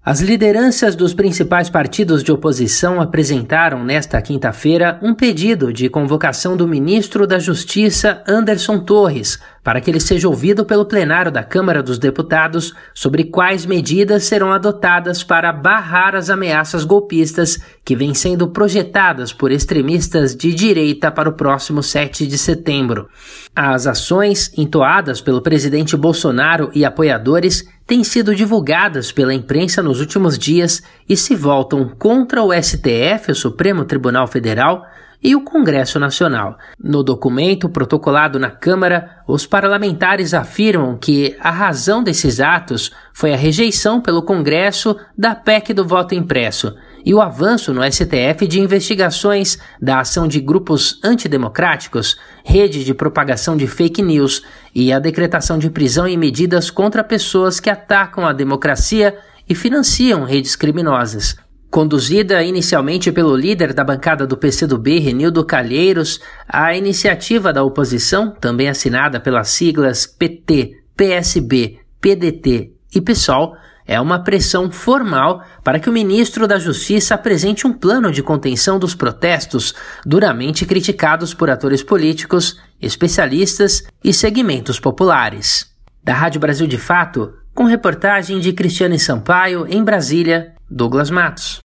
As lideranças dos principais partidos de oposição apresentaram nesta quinta-feira um pedido de convocação do ministro da Justiça, Anderson Torres, para que ele seja ouvido pelo plenário da Câmara dos Deputados sobre quais medidas serão adotadas para barrar as ameaças golpistas que vêm sendo projetadas por extremistas de direita para o próximo 7 de setembro. As ações entoadas pelo presidente Bolsonaro e apoiadores têm sido divulgadas pela imprensa nos últimos dias e se voltam contra o STF, o Supremo Tribunal Federal, e o Congresso Nacional. No documento protocolado na Câmara, os parlamentares afirmam que a razão desses atos foi a rejeição pelo Congresso da PEC do voto impresso e o avanço no STF de investigações da ação de grupos antidemocráticos, rede de propagação de fake news e a decretação de prisão e medidas contra pessoas que atacam a democracia e financiam redes criminosas. Conduzida inicialmente pelo líder da bancada do PCdoB, Renildo Calheiros, a iniciativa da oposição, também assinada pelas siglas PT, PSB, PDT e PSOL, é uma pressão formal para que o ministro da Justiça apresente um plano de contenção dos protestos duramente criticados por atores políticos, especialistas e segmentos populares. Da Rádio Brasil de Fato, com reportagem de Cristiane Sampaio, em Brasília, Douglas Matos.